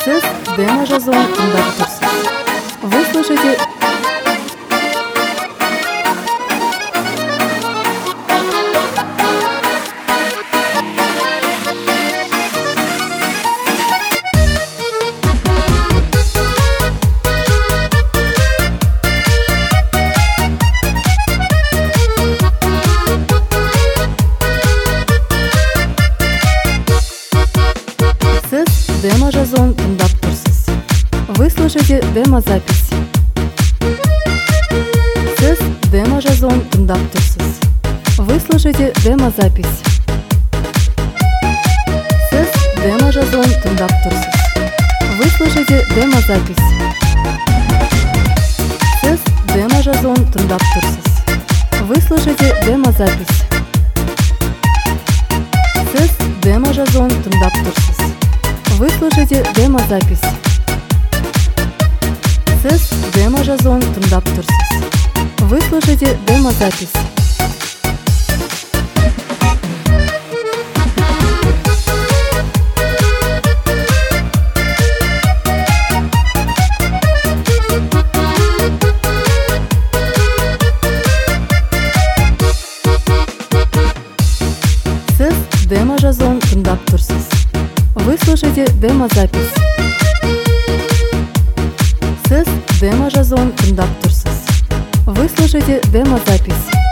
Сіз демо-жазуын тыңдап тұрсыз. Вы слушаете... Сіз демо-жазуын тыңдап тұрсыз. Вы слушаете демо-запись. Сіз демо-жазуын тыңдап тұрсыз. Вы слушаете демо-запись. Сіз демо-жазуын тыңдап тұрсыз. Вы слушаете демо-запись. Сіз демо-жазуын тыңдап тұрсыз. Вы слушаете демо-запись. Сіз демо-жазуын тыңдап тұрсыз. Вы слушаете демо-запись. Сіз демо-жазуын тыңдап тұрсыз. Вы слушаете демо-запись. Сіз демо-жазуын тыңдап тұрсыз. Вы слушаете демо-запись. Сіз демо-жазуын тыңдап тұрсыз. Вы слушаете демо-запись.